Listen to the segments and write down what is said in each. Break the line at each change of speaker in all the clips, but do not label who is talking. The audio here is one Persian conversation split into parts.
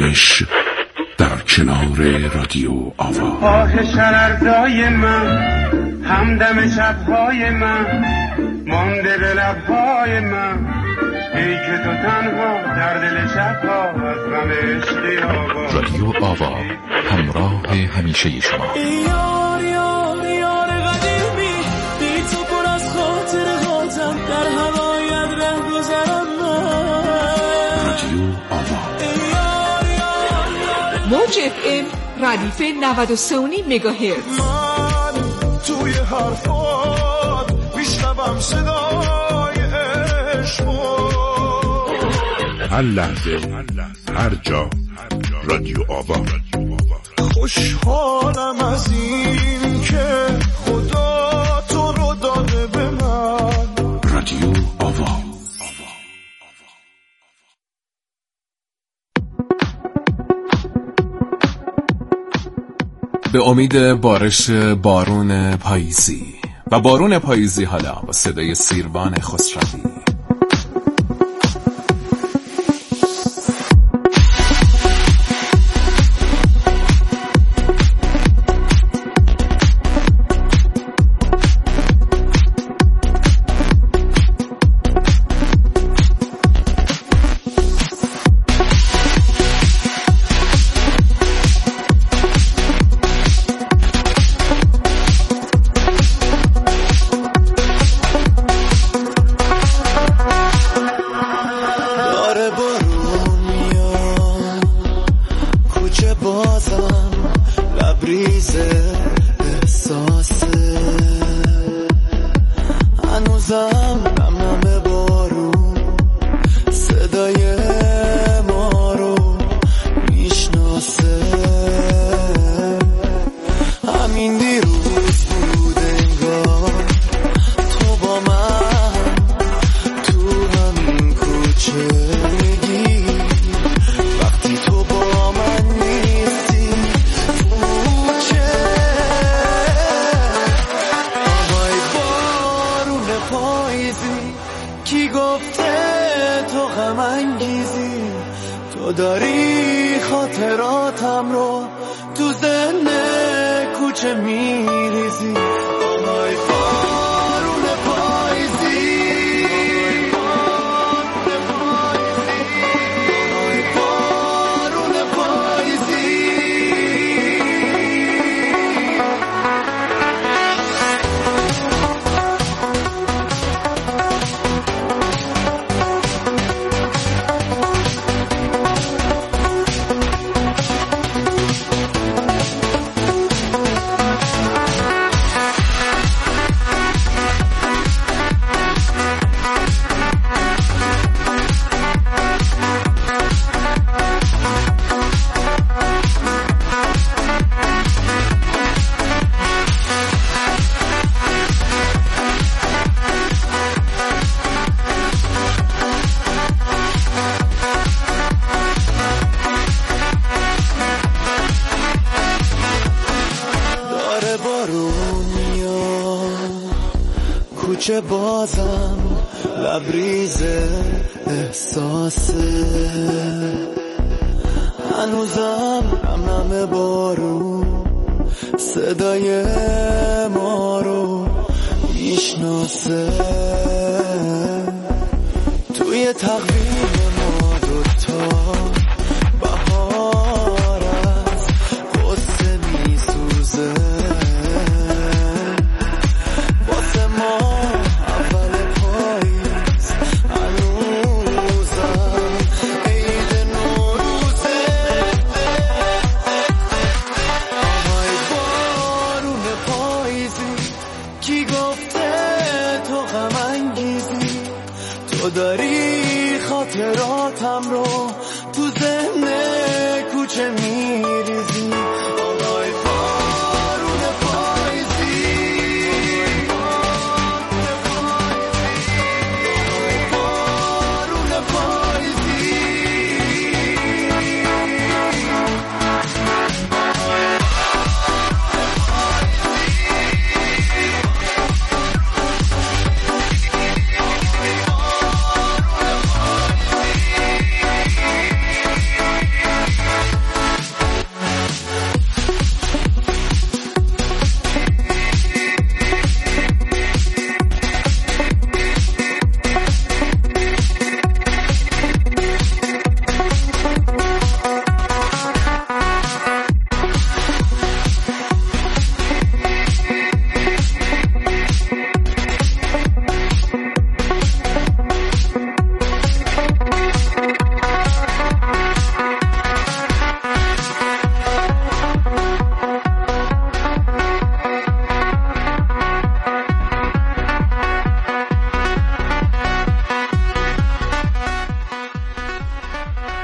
دانش در کنار رادیو آوا.
آه شرردای من، همدم شبهای من، مانده به لبهای من، ای که تو تنها در دل شبها از غم عشقی آوا.
رادیو آوا، همراه همیشه شما.
یار یار یار قدیمی، بی تو پر از خاطر هاتم، در هوایت ره گذرم من.
رادیو آوا،
موج FM ردیف 93.9 مگاهرتز.
من توی حرفات میشنوم صدای عشق،
هر لحظه هر جا رادیو آوا.
خوشحالم از این که خدا تو رو داده به من.
رادیو آوا.
به امید بارش بارون پاییزی و بارون پاییزی، حالا با صدای سیروان خسروی.
کی گفته تو غم انگیزی، تو داری خاطراتم رو تو ذهن کوچه میریزی. آهای بارون پاییزی، آهای بارون پاییزی. کوچه بازم لبریز احساسه، هنوزم نم بارون صدای ما رو میشناسه. توی تقویم ما دوتا بهار از قصه میسوزه. تو داری خاطراتم رو تو ذهن کوچه میریزی. آهای بارون پاییزی، آهای بارون پاییزی.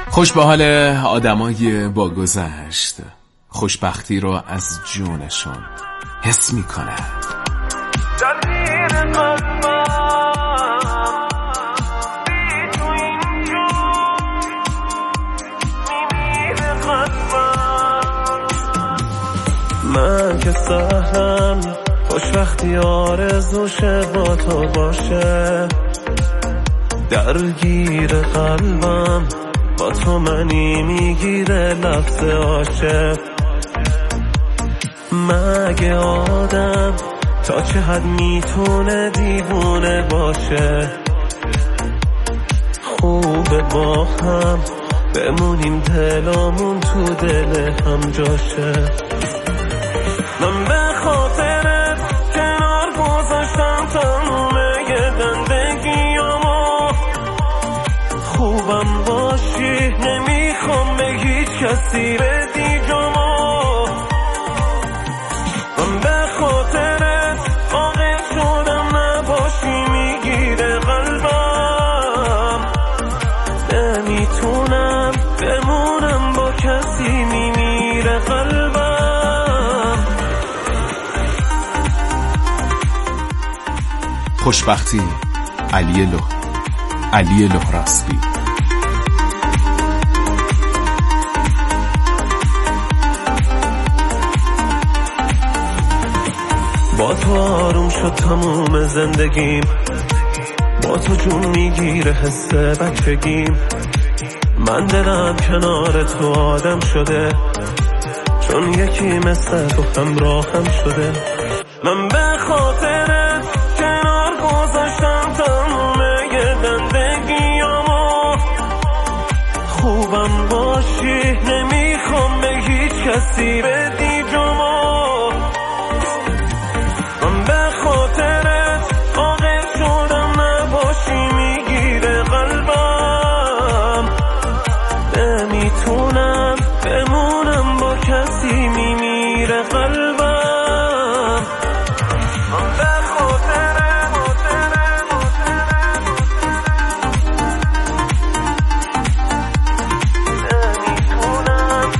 خوش به حال آدمای با گذشت، خوشبختی رو از جونشون حس میکنن.
من که سهلم خوشبختی آرزوشه با تو باشه، درگیر قلبم با تو منی میگیره لفظ عاشق. مگه آدم تا چه حد میتونه دیوونه باشه؟ خوبه با هم بمونیم دلامون تو دل هم جاشه. من به خاطرت کنار گذاشتم تموم زندگیامو، خوبم باشی نمیخوام به هیچ کسی بدی جامو. من به خاطرت عاقل شدم نباشی میگیره قلبم، نمیتونم بمونم با کسی میمیره قلبم.
خوشبختی علی لهراسبی.
با تو آروم شد تموم زندگیم، با تو جون میگیره حس بچگیم. من دلم کنار تو آدم شده، چون یکی مثل تو همراهم شده. من به خاطرت کنار گذاشتم تموم زندگیامو، خوبم باشی نمیخوام به هیچ کسی بدی جامو. من به خاطرت عاقل شدم نباشی میگیره قلبم، نمیتونم بمونم با کسی میمیره قلبم. من به خاطرت نمیتونم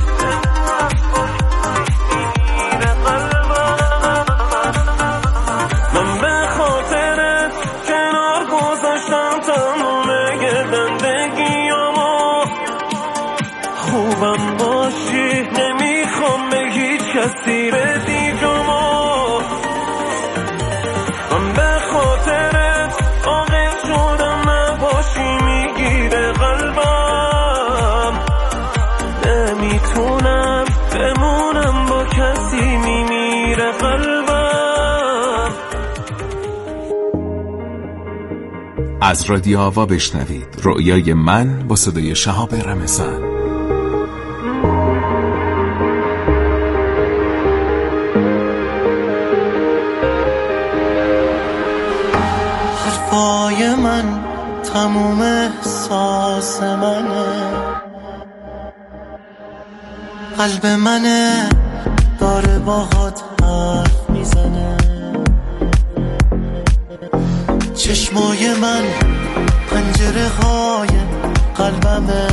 میمیره قلبم. من به خاطرت کنار گذاشتم تموم زندگیامو، خوبم باشی نمیخوام به هیچ کسی بدی جامو. من به خاطرت عاقل شدم نباشی میگیره قلبم، نمیتونم بمونم با کسی میمیره قلبم.
از رادیو آوا بشنوید رؤیای من با صدای شهاب رمضان.
حرفای من تموم احساس منه، قلب منه داره باهات حرف میزنه. چشمای من پنجره های قلبمه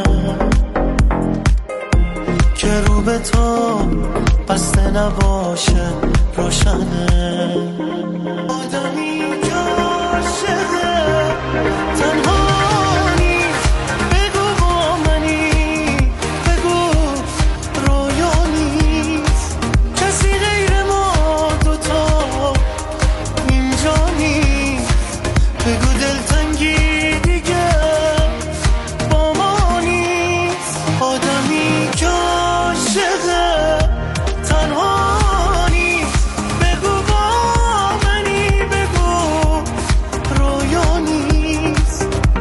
که رو به تو بسته نباشه روشنه. آدمی که عاشقه تنها نیست، بگو با منی، بگو رویا نیست، کسی غیر ما دوتا اینجا نیست، بگو دلتنگی دیگه با ما نیست. آدمی که عاشقه تنها نیست، بگو با منی، بگو رویا نیست،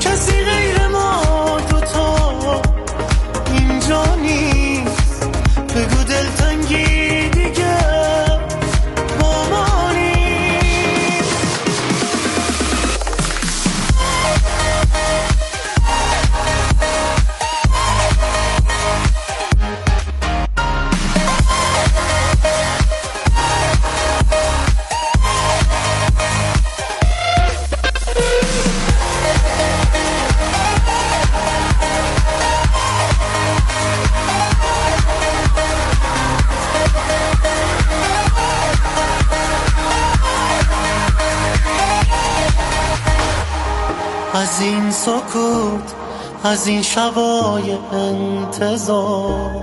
از این سکوت، از این شبای انتظار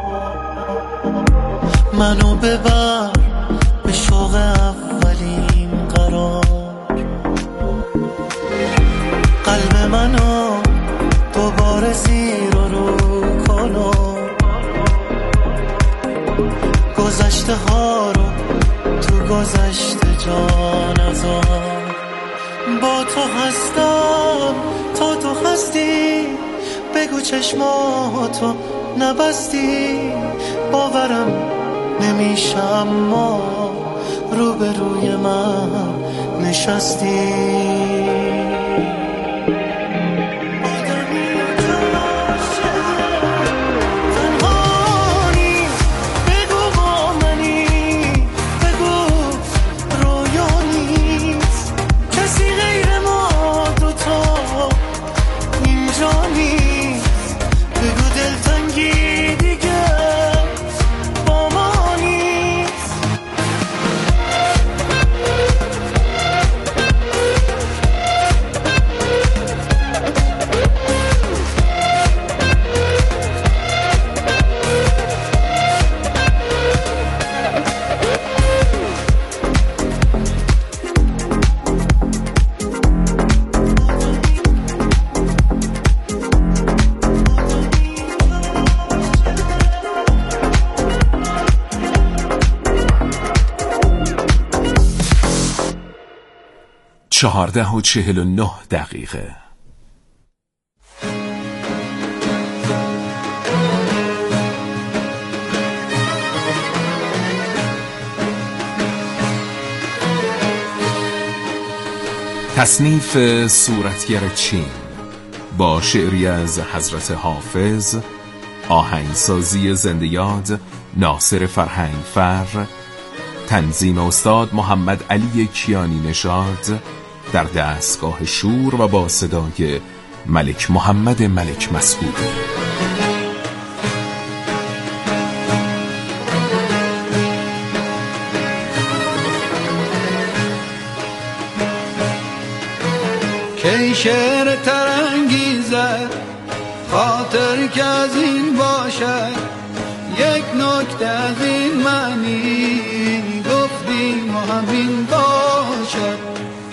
منو ببر به شوق اولین قرار. قلب منو دوباره زیر و رو کنو، گذشته ها رو تو گذشته جا نذار. با تو هستم تا تو هستی، بگو چشماتو نبستی. باورم نمیشه اما روبروی من نشستی.
چهارده و 49 دقیقه. تصنیف صورتگر چین با شعری از حضرت حافظ، آهنگسازی زنده یاد ناصر فرهنگفر، تنظیم استاد محمد علی کیانی نژاد، در دستگاه شور و با صدای ملک محمد ملک مسعودی.
کی شعر ترانگیزه خاطر که از این باشه، یک نکته از این معنی گفتیم و همین باشه.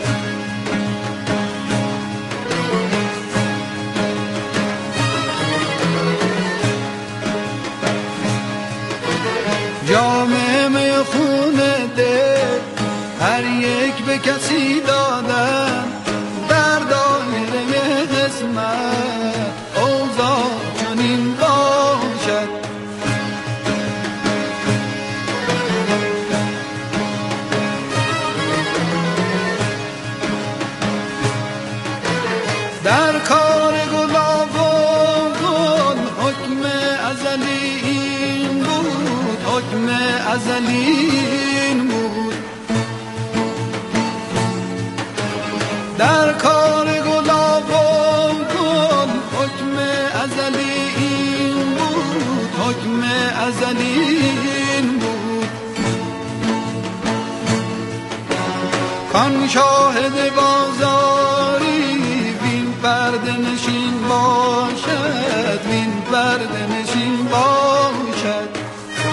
جامعه میخونه ده هر یک به کسی دادن، در دایره قسمت اوضاع چنین باشد. در کار گلاب و گل حکم ازلی این بود، حکم ازلی این بود. در کار گلاب و گل حکم ازلی این بود، حکم ازلی این بود. کان شاهد بازاری بین پرده نشین باشد، بین پرده نشین باشد.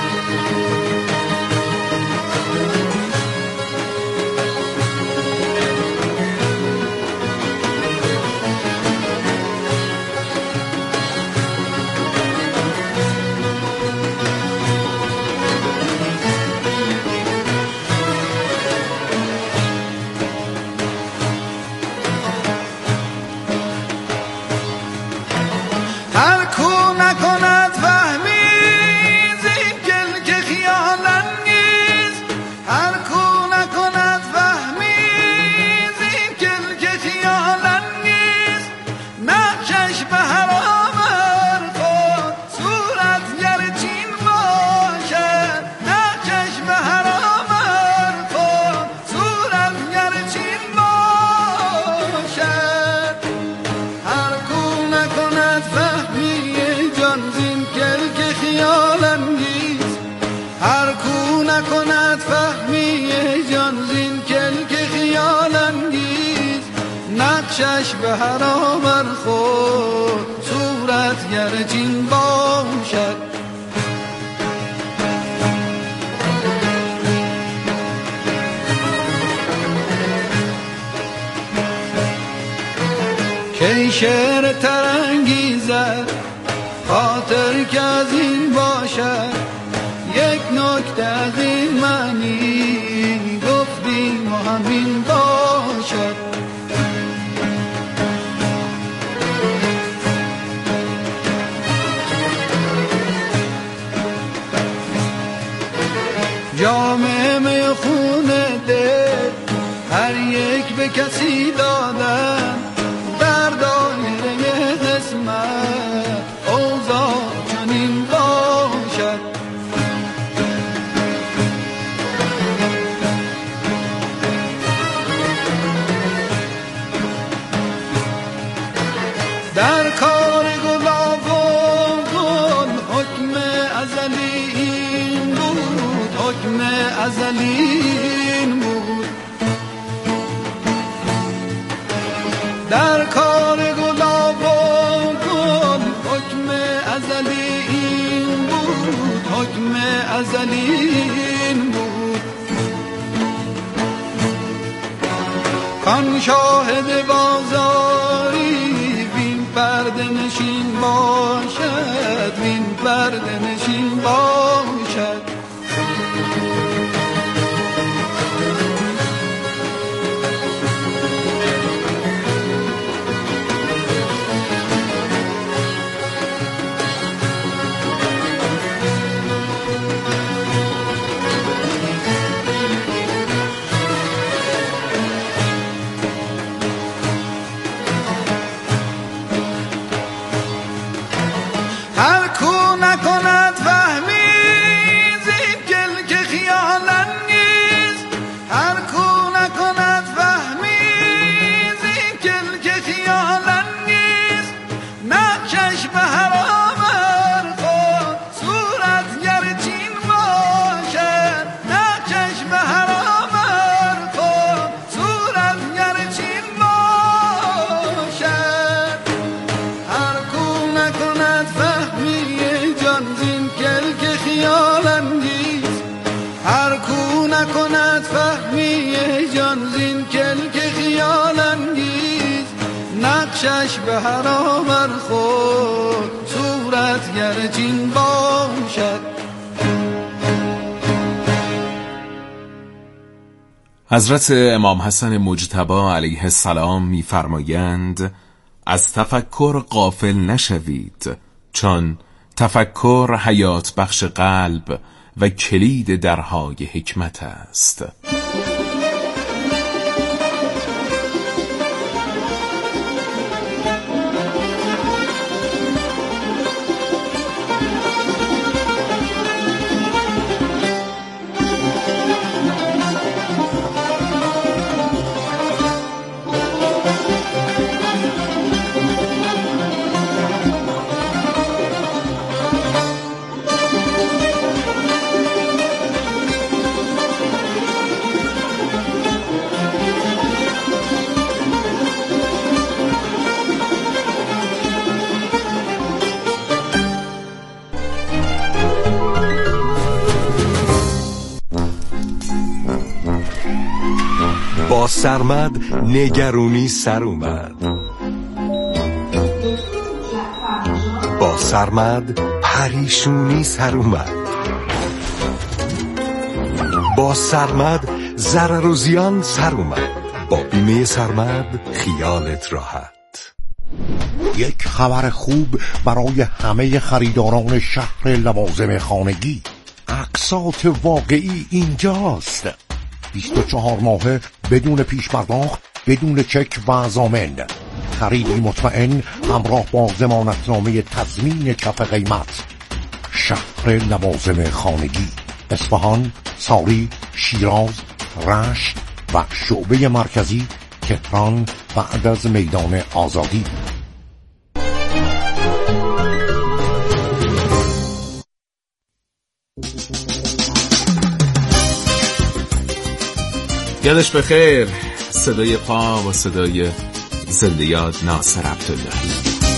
هر کو نکند فهمی زین گل که خیال انگیز، هر کو نکند فهمی زین گل که خیال انگیز. نقشش به حرام خود صورت گرچین باشد، نقشش به حرام خود صورت گرچین باشد. هر کو نکند فهمی نکش به هر خود صورت گر چین باشد. کی شعر ترانگیزد خاطر که از این باشد، یک نکته از این معنی گفتیم و همین باشد. جام میخون دل هر یک به کسی دادن، در دایره قسمت اوضاع چنین باشد. در کار گلاب و گل حکم ازلی این بود، حکم ازلی این بود. در کار گلاب و گل حکم ازلی این بود، حکم ازلی این بود. کان شاهد بازاری وین پرده نشین باشد، وین پرده نشین باشد. هر کو نکند فهمی زین گل که خیالن نیست، هر کو نکند فهمی زین گل که خیالن نیست. نکش به حرام خود صورت گرچین باشد، نکش به حرام خود صورت گرچین باشد. هر کو نکند فهمی جان زین گل که خیال انگیز، هر کو نکند فهمی جان زین گل که خیال انگیز. نقشش به حرام خود صورت گرچین باشد.
حضرت امام حسن مجتبی علیه السلام می‌فرمایند از تفکر غافل نشوید، چون تفکر حیات بخش قلب و کلید درهای حکمت است.
با سرمد نگرونی سر اومد، با سرمد پریشونی سر اومد، با سرمد ضرر و زیان سر اومد. با بیمه سرمد خیالت راحت.
یک خبر خوب برای همه خریداران شهر لوازم خانگی. اقساط واقعی اینجاست. 24 ماهه بدون پیش پرداخت، بدون چک و ضامن. خریدی مطمئن همراه با ضمانتنامه تضمین کف قیمت. شهر لوازم خانگی، اصفهان، ساری، شیراز، رشت و شعبه مرکزی تهران بعد از میدان آزادی.
یادش بخیر، صدای پا و صدای زنده یاد ناصر عبداللهی.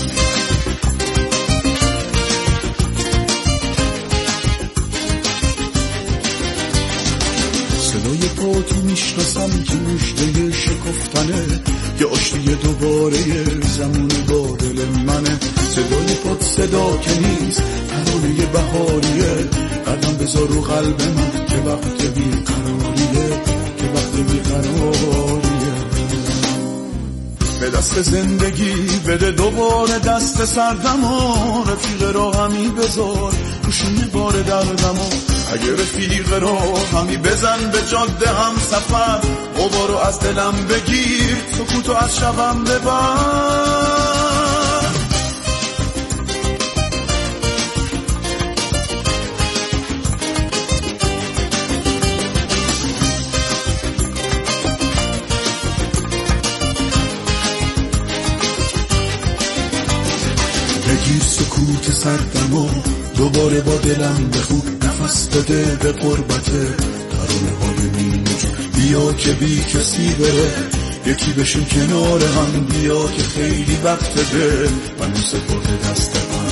صدای پاتو میشناسم که مژده شکفتنه، یه آشتی دوباره زمان با دل منه. صدای پات صدا که نیست، ترانه بهاریه. قدم بذار رو قلب من که وقت بیقراریه، که وقت بیقراریه. به دست زندگی بده دوباره دست سردمو، رفیق راهمی بذار گوشین بار دردمو. اگه رفیق راهمی بزن به جاده هم سفر، غبارو از دلم بگیر، سکوتو از شبم ببر. بگیر سکوت سردمو، دوباره با دلم بخون، نفس بده به قربته ترانه های مینجو. بیا که بی کسی بره، یکی بشیم کنار هم. بیا که خیلی وقت ده منو سپرده دست من.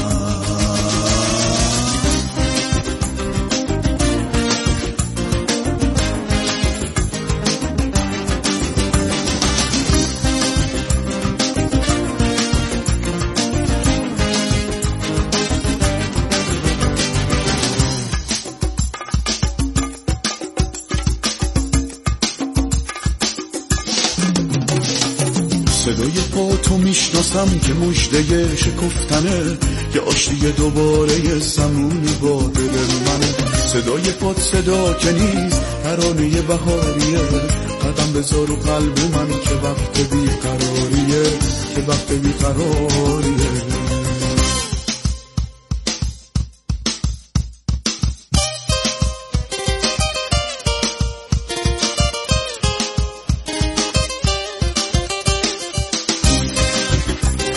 صدای پاتو میشناسم که مژده شکفتنه، یه آشتی دوباره زمونی با دل منه. صدای پات صدا که نیست، ترانه بهاریه. قدم بذار رو قلب من که وقت بیقراریه، که وقت بیقراریه.